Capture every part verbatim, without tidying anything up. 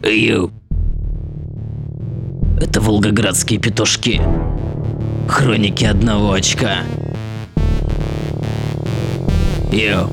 Ю. Это волгоградские петушки. Хроники одного очка. Ю.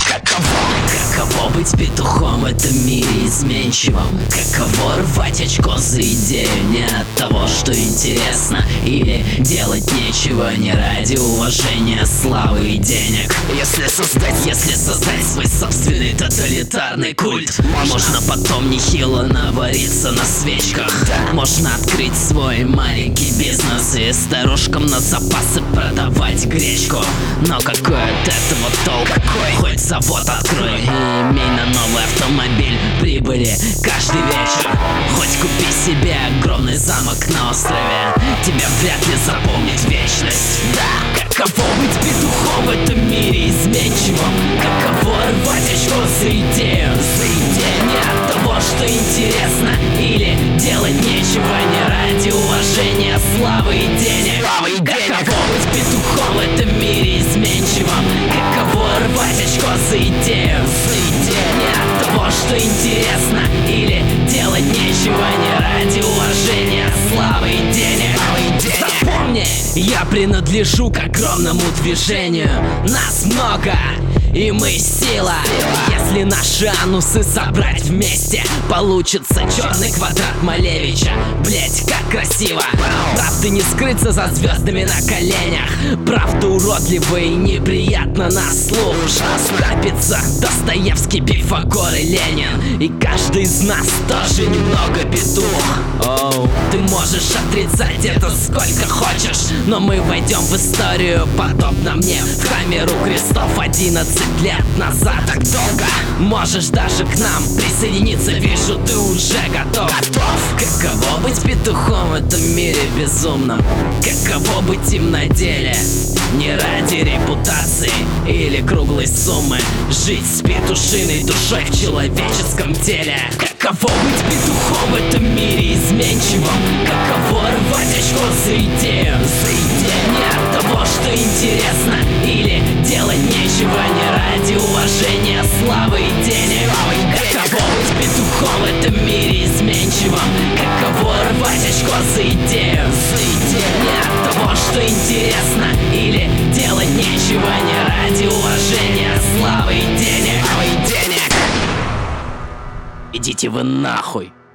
Каково быть петухом в этом мире изменчивом? Каково рвать очко за идею не от того, что интересно, или делать нечего не ради уважения, славы и денег? Если создать, если создать свой собственный тоталитарный культ, можно потом нехило навариться на свечках. Можно открыть свой маленький бизнес и старушкам на запасы продавать гречку. Но какой от этого толк? Хоть завод открой и имей на новый автомобиль прибыли каждый вечер. Хоть купи себе огромный замок на острове, тебя вряд ли запомнит вечность. Да, каково быть петухом в этом мире изменчивым? Каково рвать очко за идею, за идею не от того, что интересно, или делать нечего не ради уважения, славы и денег. Каково быть петухом в этом мире изменчивым? Каково рвать очко за идею, за идею не от того, что интересно, или делать нечего не ради уважения, славы и денег. Запомни, я принадлежу к огромному движению. Нас много, и мы сила. Если наши анусы собрать вместе, получится черный квадрат Малевича. Блять, как красиво. Правды не скрыться за звездами на коленях. Правда уродлива и неприятна на слух. Ужасно. Достоевский, Пифагор и Ленин. И каждый из нас тоже немного петух. Оу. Ты можешь отрицать это сколько хочешь, но мы войдем в историю подобно мне. В камеру крестов одиннадцать лет назад. Так долго. Можешь даже к нам присоединиться. Вижу, ты уже готов. Готов. Каково быть петухом в этом мире безумном? Каково быть им на деле? Не ради репутации или круглой суммы. Жить с петушиной душой в человеческом теле. Каково быть петухом в этом мире изменчивым? Каково рвать очко за идею, за идею не от того, что интересно, или делать нечего не ради уважения, славы и денег. Каково быть петухом в этом мире изменчивым? Каково рвать очко за идею, за идею не от того, что интересно, или делать нечего не ради уважения, славы и денег. Идите вы нахуй.